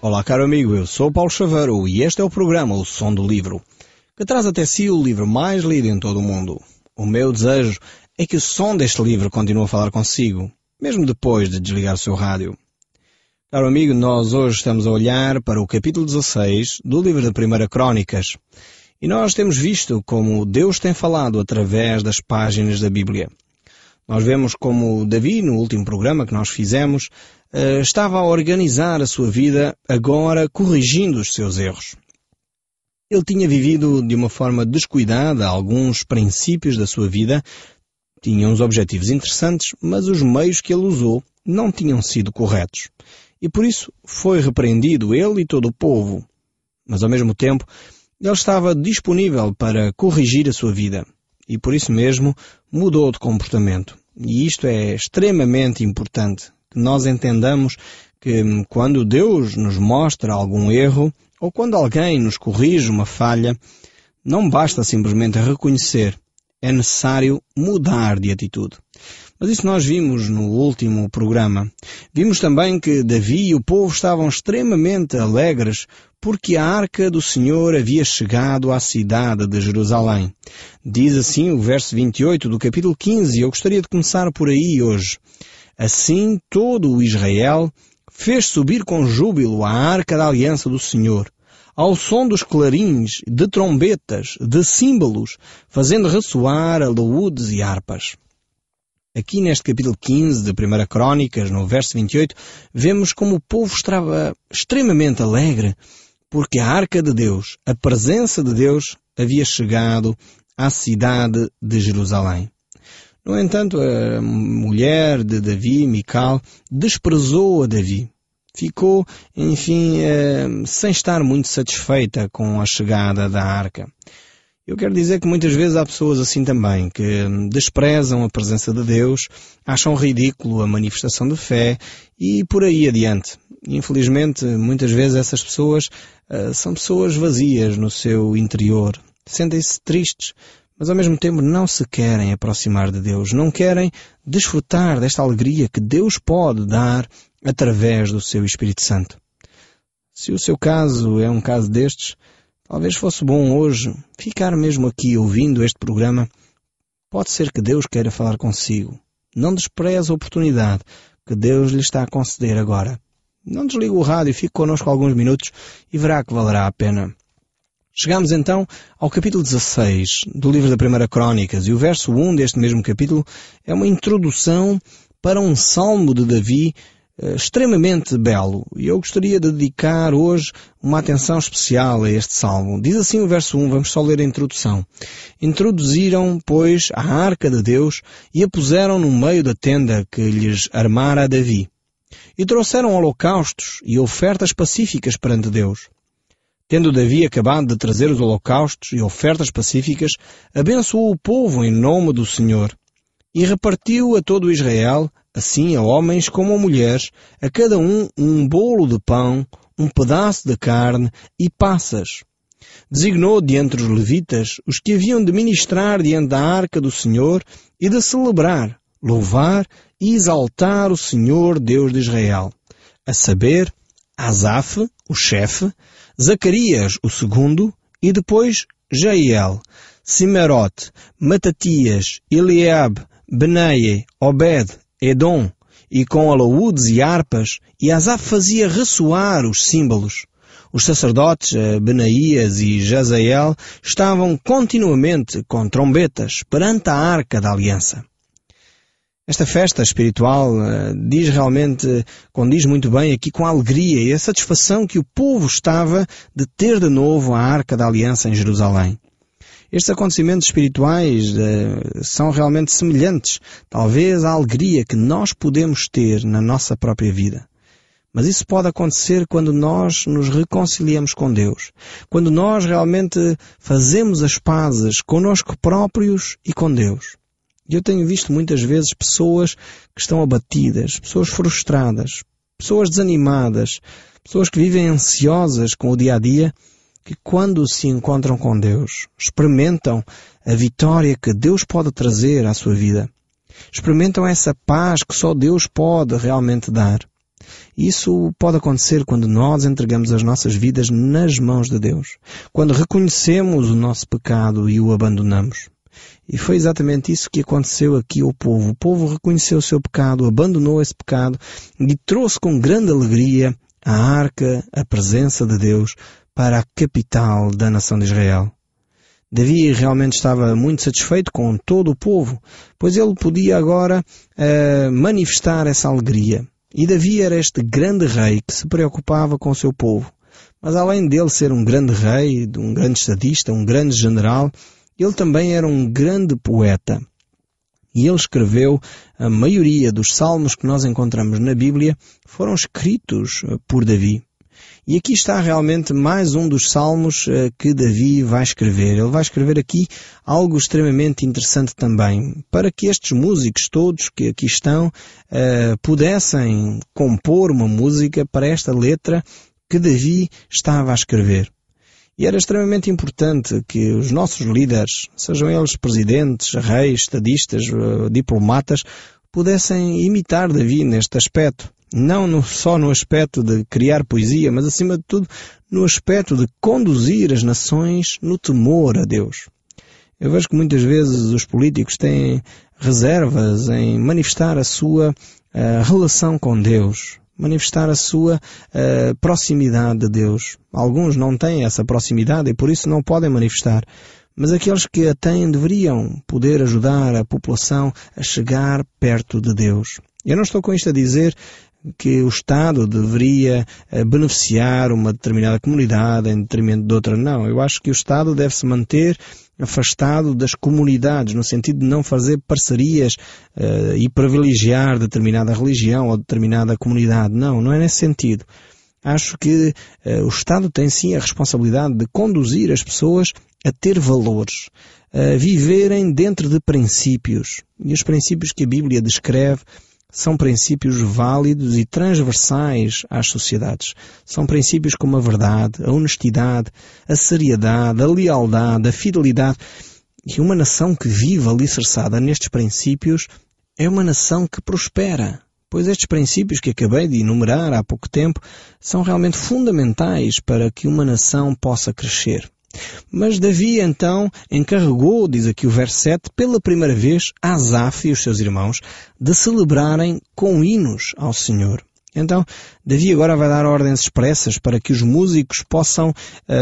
Olá, caro amigo, eu sou Paulo Chaveiro e este é o programa O Som do Livro, que traz até si o livro mais lido em todo o mundo. O meu desejo é que o som deste livro continue a falar consigo, mesmo depois de desligar o seu rádio. Caro amigo, nós hoje estamos a olhar para o capítulo 16 do livro da Primeira Crónicas e nós temos visto como Deus tem falado através das páginas da Bíblia. Nós vemos como Davi, no último programa que nós fizemos, estava a organizar a sua vida, agora corrigindo os seus erros. Ele tinha vivido de uma forma descuidada alguns princípios da sua vida, tinha uns objetivos interessantes, mas os meios que ele usou não tinham sido corretos. E por isso foi repreendido ele e todo o povo. Mas ao mesmo tempo, ele estava disponível para corrigir a sua vida. E por isso mesmo mudou de comportamento. E isto é extremamente importante, que nós entendamos que quando Deus nos mostra algum erro, ou quando alguém nos corrige uma falha, não basta simplesmente reconhecer, é necessário mudar de atitude. Mas isso nós vimos no último programa. Vimos também que Davi e o povo estavam extremamente alegres porque a arca do Senhor havia chegado à cidade de Jerusalém. Diz assim o verso 28 do capítulo 15, e eu gostaria de começar por aí hoje. Assim todo o Israel fez subir com júbilo a arca da aliança do Senhor, ao som dos clarins, de trombetas, de símbolos, fazendo ressoar alaúdes e harpas. Aqui neste capítulo 15 de 1 Crónicas, no verso 28, vemos como o povo estava extremamente alegre, porque a arca de Deus, a presença de Deus, havia chegado à cidade de Jerusalém. No entanto, a mulher de Davi, Mical, desprezou a Davi. Ficou, enfim, sem estar muito satisfeita com a chegada da arca. Eu quero dizer que muitas vezes há pessoas assim também, que desprezam a presença de Deus, acham ridículo a manifestação de fé e por aí adiante. Infelizmente, muitas vezes essas pessoas são pessoas vazias no seu interior, sentem-se tristes, mas ao mesmo tempo não se querem aproximar de Deus, não querem desfrutar desta alegria que Deus pode dar através do seu Espírito Santo. Se o seu caso é um caso destes, talvez fosse bom hoje ficar mesmo aqui ouvindo este programa. Pode ser que Deus queira falar consigo. Não despreze a oportunidade que Deus lhe está a conceder agora. Não desligue o rádio, fique connosco alguns minutos e verá que valerá a pena. Chegamos então ao capítulo 16 do livro da Primeira Crónicas e o verso 1 deste mesmo capítulo é uma introdução para um salmo de Davi extremamente belo. E eu gostaria de dedicar hoje uma atenção especial a este salmo. Diz assim o verso 1, vamos só ler a introdução. Introduziram, pois, a arca de Deus e a puseram no meio da tenda que lhes armara Davi. E trouxeram holocaustos e ofertas pacíficas perante Deus. Tendo Davi acabado de trazer os holocaustos e ofertas pacíficas, abençoou o povo em nome do Senhor. E repartiu a todo Israel, assim a homens como a mulheres, a cada um bolo de pão, um pedaço de carne e passas. Designou de entre os levitas os que haviam de ministrar diante da arca do Senhor e de celebrar, louvar e exaltar o Senhor Deus de Israel, a saber, Asaf, o chefe, Zacarias, o segundo, e depois Jeiel, Simerote, Matatias, Eliabe, Benaie, Obed, Edom, e com alaúdes e harpas, e Asaf fazia ressoar os símbolos. Os sacerdotes, Benaías e Jazael, estavam continuamente com trombetas perante a arca da aliança. Esta festa espiritual condiz muito bem aqui com a alegria e a satisfação que o povo estava de ter de novo a arca da aliança em Jerusalém. Estes acontecimentos espirituais são realmente semelhantes, talvez, à alegria que nós podemos ter na nossa própria vida. Mas isso pode acontecer quando nós nos reconciliamos com Deus, quando nós realmente fazemos as pazes connosco próprios e com Deus. E eu tenho visto muitas vezes pessoas que estão abatidas, pessoas frustradas, pessoas desanimadas, pessoas que vivem ansiosas com o dia-a-dia, que quando se encontram com Deus, experimentam a vitória que Deus pode trazer à sua vida. Experimentam essa paz que só Deus pode realmente dar. Isso pode acontecer quando nós entregamos as nossas vidas nas mãos de Deus, quando reconhecemos o nosso pecado e o abandonamos. E foi exatamente isso que aconteceu aqui ao povo. O povo reconheceu o seu pecado, abandonou esse pecado e trouxe com grande alegria a arca, a presença de Deus, para a capital da nação de Israel. Davi realmente estava muito satisfeito com todo o povo, pois ele podia agora manifestar essa alegria. E Davi era este grande rei que se preocupava com o seu povo. Mas além dele ser um grande rei, um grande estadista, um grande general, ele também era um grande poeta. E ele escreveu a maioria dos salmos que nós encontramos na Bíblia foram escritos por Davi. E aqui está realmente mais um dos salmos que Davi vai escrever. Ele vai escrever aqui algo extremamente interessante também, para que estes músicos todos que aqui estão pudessem compor uma música para esta letra que Davi estava a escrever. E era extremamente importante que os nossos líderes, sejam eles presidentes, reis, estadistas, diplomatas, pudessem imitar Davi neste aspecto. Não só no aspecto de criar poesia, mas acima de tudo no aspecto de conduzir as nações no temor a Deus. Eu vejo que muitas vezes os políticos têm reservas em manifestar a sua relação com Deus, manifestar a sua proximidade de Deus. Alguns não têm essa proximidade e por isso não podem manifestar. Mas aqueles que a têm deveriam poder ajudar a população a chegar perto de Deus. Eu não estou com isto a dizer que o Estado deveria beneficiar uma determinada comunidade em detrimento de outra. Não, eu acho que o Estado deve se manter afastado das comunidades, no sentido de não fazer parcerias e privilegiar determinada religião ou determinada comunidade. Não é nesse sentido. Acho que o Estado tem sim a responsabilidade de conduzir as pessoas a ter valores, a viverem dentro de princípios. E os princípios que a Bíblia descreve são princípios válidos e transversais às sociedades. São princípios como a verdade, a honestidade, a seriedade, a lealdade, a fidelidade. E uma nação que vive alicerçada nestes princípios é uma nação que prospera. Pois estes princípios que acabei de enumerar há pouco tempo são realmente fundamentais para que uma nação possa crescer. Mas Davi então encarregou, diz aqui o verso 7, pela primeira vez Asaf e os seus irmãos de celebrarem com hinos ao Senhor. Então Davi agora vai dar ordens expressas para que os músicos possam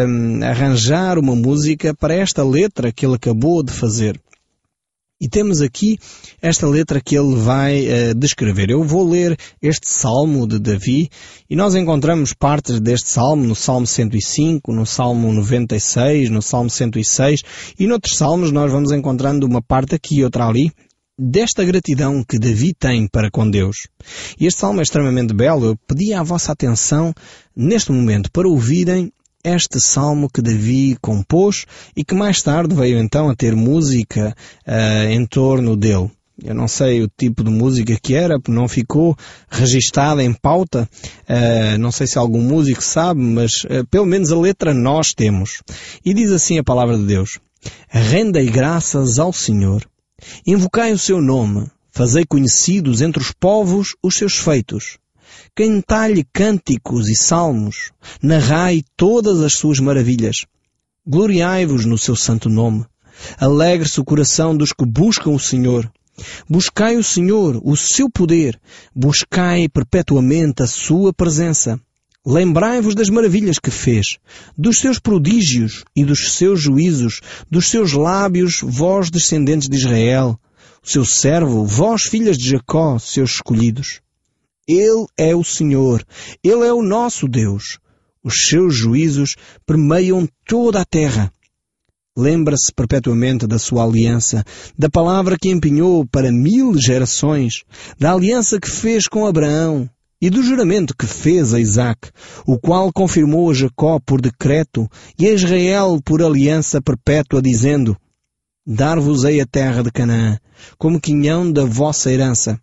arranjar uma música para esta letra que ele acabou de fazer. E temos aqui esta letra que ele vai descrever. Eu vou ler este salmo de Davi e nós encontramos partes deste salmo no Salmo 105, no Salmo 96, no Salmo 106 e noutros salmos nós vamos encontrando uma parte aqui e outra ali desta gratidão que Davi tem para com Deus. E este salmo é extremamente belo. Eu pedi a vossa atenção neste momento para ouvirem este salmo que Davi compôs e que mais tarde veio então a ter música em torno dele. Eu não sei o tipo de música que era, porque não ficou registada em pauta. Não sei se algum músico sabe, mas pelo menos a letra nós temos. E diz assim a palavra de Deus: rendei graças ao Senhor, invocai o seu nome, fazei conhecidos entre os povos os seus feitos. Cantai-lhe cânticos e salmos, narrai todas as suas maravilhas. Gloriai-vos no seu santo nome. Alegre-se o coração dos que buscam o Senhor. Buscai o Senhor, o seu poder. Buscai perpetuamente a sua presença. Lembrai-vos das maravilhas que fez, dos seus prodígios e dos seus juízos, dos seus lábios, vós descendentes de Israel, o seu servo, vós filhas de Jacó, seus escolhidos. Ele é o Senhor, Ele é o nosso Deus. Os seus juízos permeiam toda a terra. Lembra-se perpetuamente da sua aliança, da palavra que empenhou para 1000 gerações, da aliança que fez com Abraão e do juramento que fez a Isaque, o qual confirmou a Jacó por decreto e a Israel por aliança perpétua, dizendo: dar-vos-ei a terra de Canaã, como quinhão da vossa herança.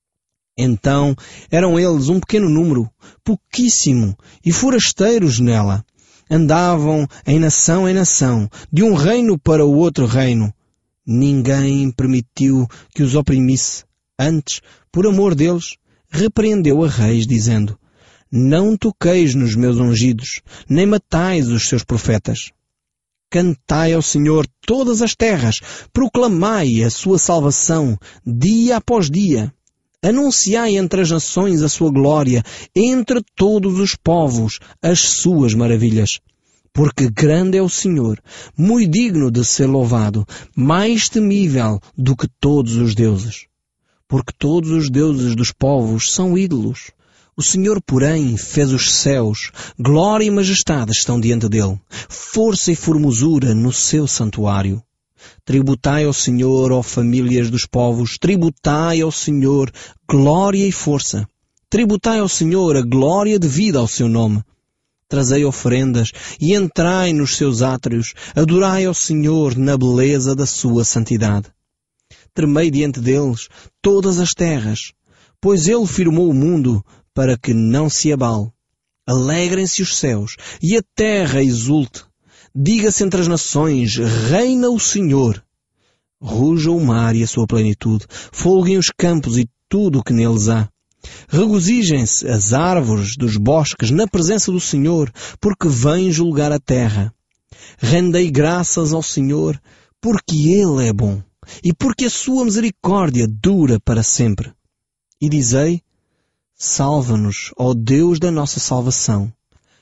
Então eram eles um pequeno número, pouquíssimo, e forasteiros nela. Andavam em nação, de um reino para o outro reino. Ninguém permitiu que os oprimisse. Antes, por amor deles, repreendeu a reis, dizendo: Não toqueis nos meus ungidos, nem matais os seus profetas. Cantai ao Senhor todas as terras, proclamai a sua salvação, dia após dia. Anunciai entre as nações a sua glória, entre todos os povos as suas maravilhas. Porque grande é o Senhor, muito digno de ser louvado, mais temível do que todos os deuses. Porque todos os deuses dos povos são ídolos. O Senhor, porém, fez os céus, glória e majestade estão diante dele, força e formosura no seu santuário. Tributai ao Senhor, ó famílias dos povos, tributai ao Senhor glória e força. Tributai ao Senhor a glória devida ao seu nome. Trazei oferendas e entrai nos seus átrios, adorai ao Senhor na beleza da sua santidade. Tremei diante deles todas as terras, pois ele firmou o mundo para que não se abale. Alegrem-se os céus e a terra exulte. Diga-se entre as nações, reina o Senhor. Ruja o mar e a sua plenitude, folguem os campos e tudo o que neles há. Regozijem-se as árvores dos bosques na presença do Senhor, porque vem julgar a terra. Rendei graças ao Senhor, porque Ele é bom, e porque a sua misericórdia dura para sempre. E dizei: Salva-nos, ó Deus da nossa salvação.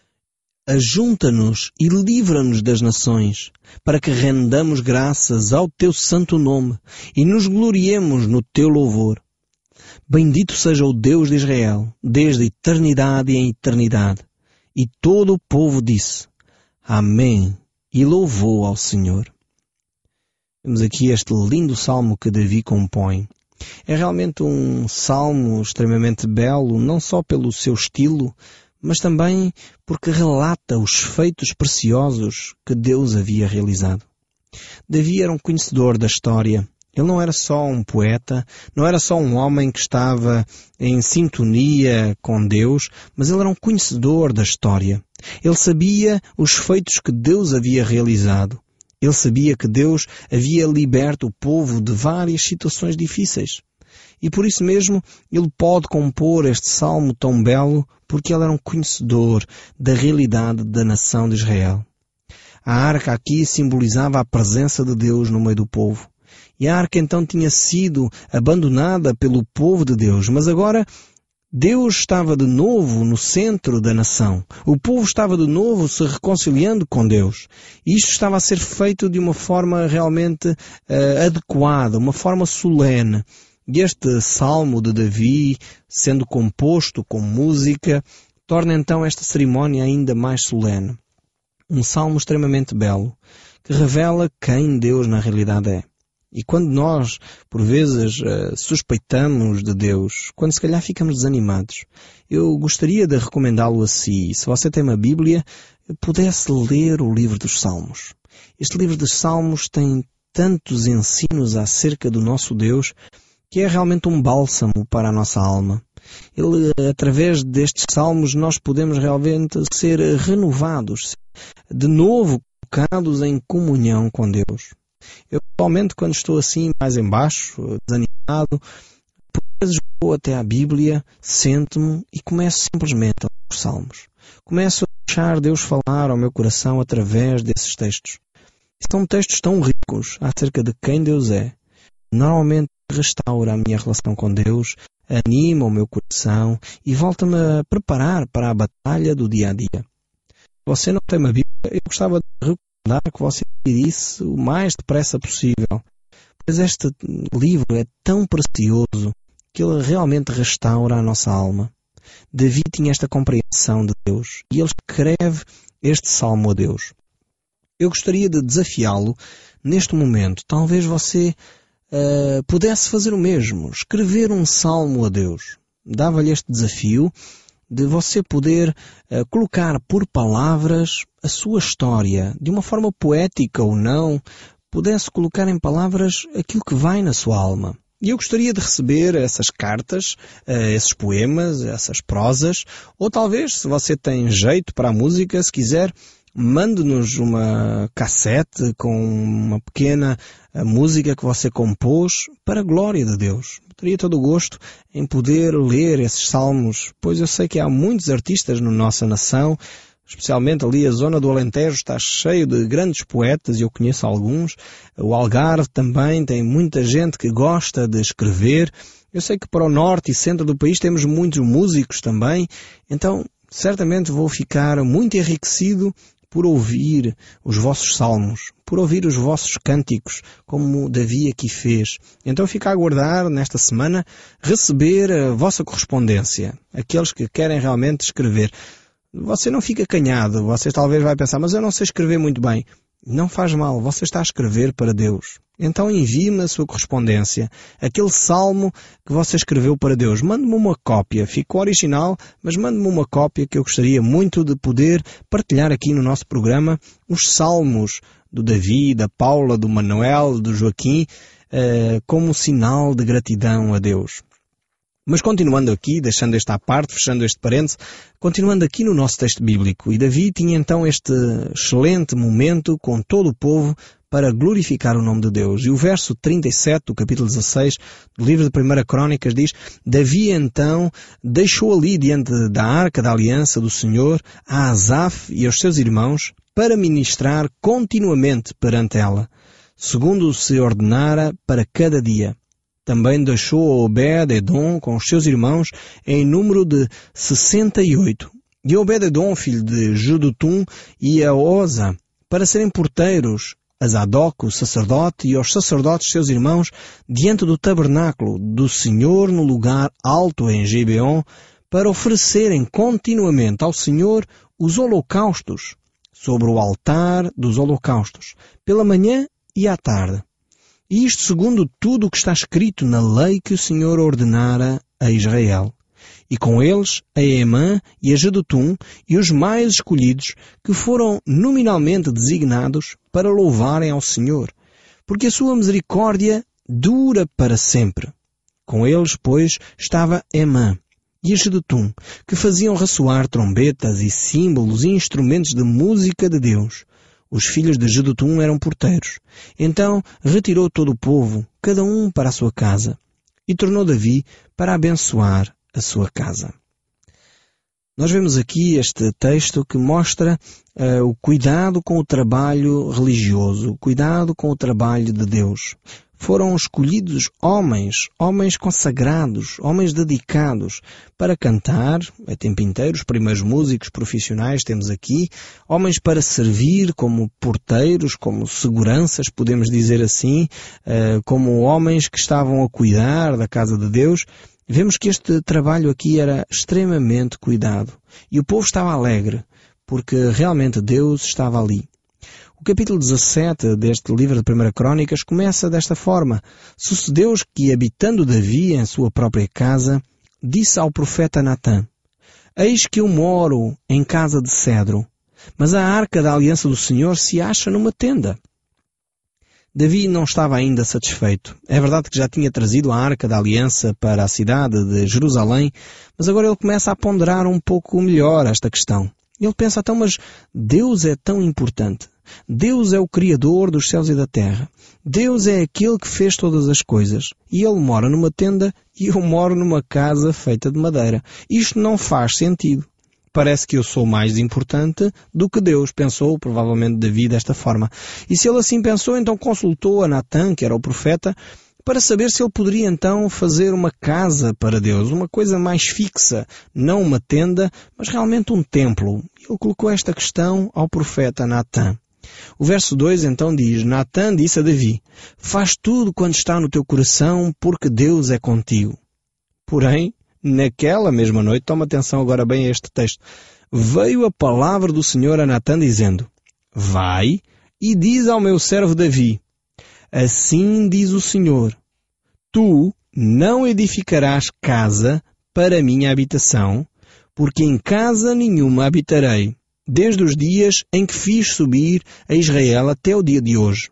Ajunta-nos e livra-nos das nações, para que rendamos graças ao teu santo nome e nos gloriemos no teu louvor. Bendito seja o Deus de Israel, desde a eternidade em eternidade. E todo o povo disse: Amém, e louvou ao Senhor. Temos aqui este lindo salmo que Davi compõe. É realmente um salmo extremamente belo, não só pelo seu estilo, mas também porque relata os feitos preciosos que Deus havia realizado. Davi era um conhecedor da história. Ele não era só um poeta, não era só um homem que estava em sintonia com Deus, mas ele era um conhecedor da história. Ele sabia os feitos que Deus havia realizado. Ele sabia que Deus havia liberto o povo de várias situações difíceis. E por isso mesmo ele pode compor este salmo tão belo, porque ele era um conhecedor da realidade da nação de Israel. A arca aqui simbolizava a presença de Deus no meio do povo. E a arca então tinha sido abandonada pelo povo de Deus, mas agora Deus estava de novo no centro da nação. O povo estava de novo se reconciliando com Deus. E isto estava a ser feito de uma forma realmente adequada, uma forma solene. E este salmo de Davi, sendo composto com música, torna então esta cerimónia ainda mais solene. Um salmo extremamente belo, que revela quem Deus na realidade é. E quando nós, por vezes, suspeitamos de Deus, quando se calhar ficamos desanimados, eu gostaria de recomendá-lo a si, se você tem uma Bíblia, pudesse ler o livro dos Salmos. Este livro dos Salmos tem tantos ensinos acerca do nosso Deus, que é realmente um bálsamo para a nossa alma. Ele, através destes salmos, nós podemos realmente ser renovados, de novo colocados em comunhão com Deus. Eu, atualmente, quando estou assim, mais em baixo, desanimado, por vezes vou até à Bíblia, sento-me e começo simplesmente a ler os salmos. Começo a deixar Deus falar ao meu coração através desses textos. São textos tão ricos acerca de quem Deus é. Normalmente restaura a minha relação com Deus, anima o meu coração e volta-me a preparar para a batalha do dia a dia. Se você não tem uma Bíblia, eu gostava de recomendar que você adquirisse o mais depressa possível, pois este livro é tão precioso que ele realmente restaura a nossa alma. Davi tinha esta compreensão de Deus e ele escreve este salmo a Deus. Eu gostaria de desafiá-lo neste momento. Talvez você pudesse fazer o mesmo, escrever um salmo a Deus. Dava-lhe este desafio de você poder colocar por palavras a sua história, de uma forma poética ou não, pudesse colocar em palavras aquilo que vai na sua alma. E eu gostaria de receber essas cartas, esses poemas, essas prosas, ou talvez, se você tem jeito para a música, se quiser, mande-nos uma cassete com uma pequena música que você compôs para a glória de Deus. Teria todo o gosto em poder ler esses salmos, pois eu sei que há muitos artistas na nossa nação, especialmente ali a zona do Alentejo está cheio de grandes poetas, e eu conheço alguns. O Algarve também tem muita gente que gosta de escrever. Eu sei que para o norte e centro do país temos muitos músicos também, então certamente vou ficar muito enriquecido por ouvir os vossos salmos, por ouvir os vossos cânticos, como Davi aqui fez. Então fico a aguardar nesta semana receber a vossa correspondência, aqueles que querem realmente escrever. Você não fica acanhado, você talvez vai pensar, mas eu não sei escrever muito bem. Não faz mal, você está a escrever para Deus. Então envie-me a sua correspondência, aquele salmo que você escreveu para Deus. Mande-me uma cópia, fica o original, mas mande-me uma cópia que eu gostaria muito de poder partilhar aqui no nosso programa os salmos do Davi, da Paula, do Manuel, do Joaquim, como sinal de gratidão a Deus. Mas continuando aqui, deixando esta à parte, fechando este parêntese, continuando aqui no nosso texto bíblico, e Davi tinha então este excelente momento com todo o povo para glorificar o nome de Deus. E o verso 37 do capítulo 16 do livro de 1 Crónicas diz: Davi então deixou ali diante da arca da aliança do Senhor a Asaf e aos seus irmãos para ministrar continuamente perante ela, segundo se ordenara para cada dia. Também deixou a Obed-edom com os seus irmãos em número de 68. E Obed-edom, filho de Jedutum, e a Oza, para serem porteiros, a Zadok, o sacerdote, e aos sacerdotes seus irmãos, diante do tabernáculo do Senhor no lugar alto em Gibeon, para oferecerem continuamente ao Senhor os holocaustos, sobre o altar dos holocaustos, pela manhã e à tarde. E isto segundo tudo o que está escrito na lei que o Senhor ordenara a Israel. E com eles a Emã e a Jedutum e os mais escolhidos, que foram nominalmente designados para louvarem ao Senhor, porque a sua misericórdia dura para sempre. Com eles, pois, estava Emã e a Jedutum, que faziam ressoar trombetas e símbolos e instrumentos de música de Deus. Os filhos de Jedutum eram porteiros. Então retirou todo o povo, cada um para a sua casa, e tornou Davi para abençoar a sua casa. Nós vemos aqui este texto que mostra o cuidado com o trabalho religioso, o cuidado com o trabalho de Deus. Foram escolhidos homens consagrados, homens dedicados para cantar a tempo inteiro. Os primeiros músicos profissionais temos aqui, homens para servir como porteiros, como seguranças, podemos dizer assim, como homens que estavam a cuidar da casa de Deus. Vemos que este trabalho aqui era extremamente cuidado. E o povo estava alegre, porque realmente Deus estava ali. O capítulo 17 deste livro de 1 Crónicas começa desta forma. Sucedeu que, habitando Davi em sua própria casa, disse ao profeta Natã: Eis que eu moro em casa de cedro, mas a arca da aliança do Senhor se acha numa tenda. Davi não estava ainda satisfeito. É verdade que já tinha trazido a arca da aliança para a cidade de Jerusalém, mas agora ele começa a ponderar um pouco melhor esta questão. Ele pensa, então, mas Deus é tão importante. Deus é o Criador dos céus e da terra. Deus é aquele que fez todas as coisas. E Ele mora numa tenda e eu moro numa casa feita de madeira. Isto não faz sentido. Parece que eu sou mais importante do que Deus, pensou provavelmente Davi desta forma. E se ele assim pensou, então consultou a Natã, que era o profeta, para saber se ele poderia então fazer uma casa para Deus, uma coisa mais fixa, não uma tenda, mas realmente um templo. Ele colocou esta questão ao profeta Natã. O verso 2 então diz: Natã disse a Davi: Faz tudo quanto está no teu coração, porque Deus é contigo. Porém, naquela mesma noite, toma atenção agora bem a este texto, veio a palavra do Senhor a Natã dizendo: Vai e diz ao meu servo Davi: Assim diz o Senhor: Tu não edificarás casa para a minha habitação, porque em casa nenhuma habitarei, desde os dias em que fiz subir a Israel até o dia de hoje.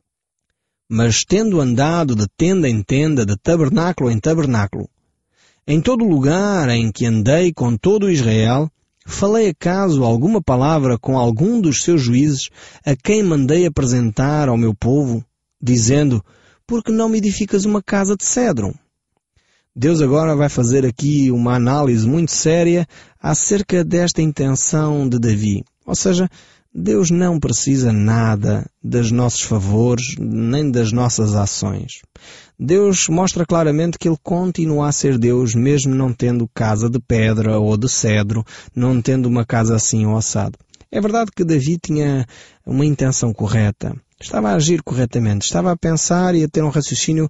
Mas tendo andado de tenda em tenda, de tabernáculo em tabernáculo, em todo lugar em que andei com todo o Israel, falei acaso alguma palavra com algum dos seus juízes, a quem mandei apresentar ao meu povo, dizendo: Por que não me edificas uma casa de cedro? Deus agora vai fazer aqui uma análise muito séria acerca desta intenção de Davi. Ou seja, Deus não precisa nada dos nossos favores, nem das nossas ações. Deus mostra claramente que Ele continua a ser Deus, mesmo não tendo casa de pedra ou de cedro, não tendo uma casa assim ou assado. É verdade que Davi tinha uma intenção correta. Estava a agir corretamente, estava a pensar e a ter um raciocínio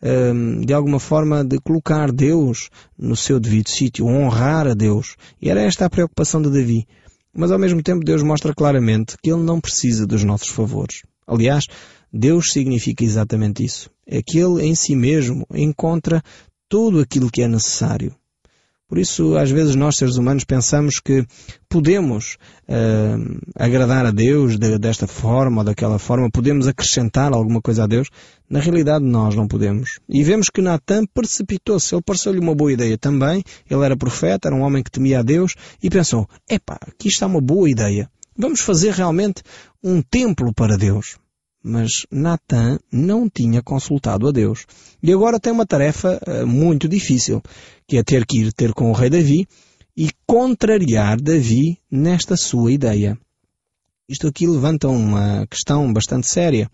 de alguma forma de colocar Deus no seu devido sítio, honrar a Deus. E era esta a preocupação de Davi. Mas ao mesmo tempo Deus mostra claramente que Ele não precisa dos nossos favores. Aliás, Deus significa exatamente isso. É que Ele em si mesmo encontra tudo aquilo que é necessário. Por isso, às vezes nós, seres humanos, pensamos que podemos agradar a Deus desta forma ou daquela forma, podemos acrescentar alguma coisa a Deus. Na realidade, nós não podemos. E vemos que Natã precipitou-se. Ele pareceu-lhe uma boa ideia também. Ele era profeta, era um homem que temia a Deus e pensou, aqui está uma boa ideia. Vamos fazer realmente um templo para Deus. Mas Natã não tinha consultado a Deus. E agora tem uma tarefa muito difícil, que é ter que ir ter com o rei Davi e contrariar Davi nesta sua ideia. Isto aqui levanta uma questão bastante séria,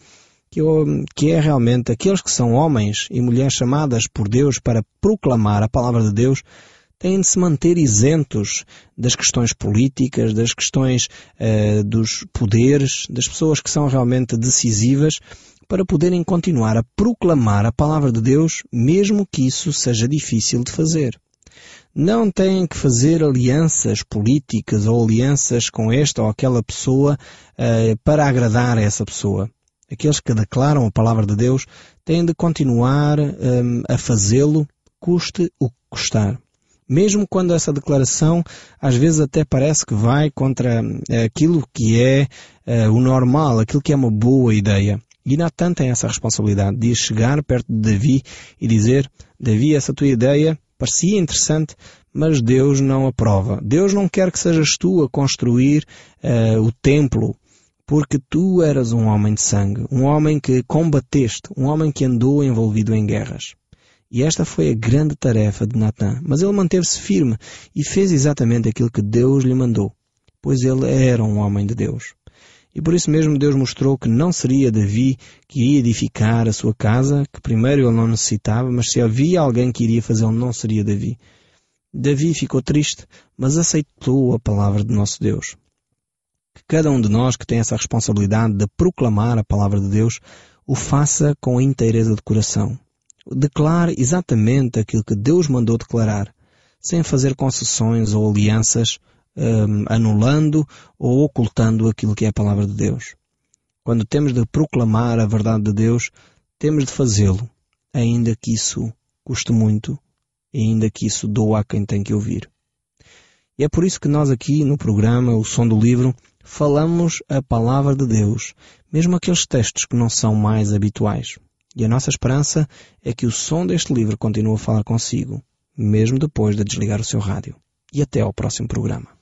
que é realmente aqueles que são homens e mulheres chamadas por Deus para proclamar a palavra de Deus, têm de se manter isentos das questões políticas, das questões dos poderes, das pessoas que são realmente decisivas, para poderem continuar a proclamar a palavra de Deus, mesmo que isso seja difícil de fazer. Não têm que fazer alianças políticas ou alianças com esta ou aquela pessoa para agradar a essa pessoa. Aqueles que declaram a palavra de Deus têm de continuar a fazê-lo, custe o que custar. Mesmo quando essa declaração às vezes até parece que vai contra aquilo que é o normal, aquilo que é uma boa ideia. E Natã tem essa responsabilidade de chegar perto de Davi e dizer, Davi, essa tua ideia parecia interessante, mas Deus não aprova. Deus não quer que sejas tu a construir o templo, porque tu eras um homem de sangue, um homem que combateste, um homem que andou envolvido em guerras. E esta foi a grande tarefa de Natã. Mas ele manteve-se firme e fez exatamente aquilo que Deus lhe mandou, pois ele era um homem de Deus. E por isso mesmo Deus mostrou que não seria Davi que ia edificar a sua casa, que primeiro ele não necessitava, mas se havia alguém que iria fazê-lo, não seria Davi. Davi ficou triste, mas aceitou a palavra de nosso Deus. Que cada um de nós que tem essa responsabilidade de proclamar a palavra de Deus, o faça com a inteireza de coração. Declare exatamente aquilo que Deus mandou declarar, sem fazer concessões ou alianças, anulando ou ocultando aquilo que é a palavra de Deus. Quando temos de proclamar a verdade de Deus, temos de fazê-lo, ainda que isso custe muito, e ainda que isso doa a quem tem que ouvir. E é por isso que nós aqui no programa O Som do Livro falamos a palavra de Deus, mesmo aqueles textos que não são mais habituais. E a nossa esperança é que o som deste livro continue a falar consigo, mesmo depois de desligar o seu rádio. E até ao próximo programa.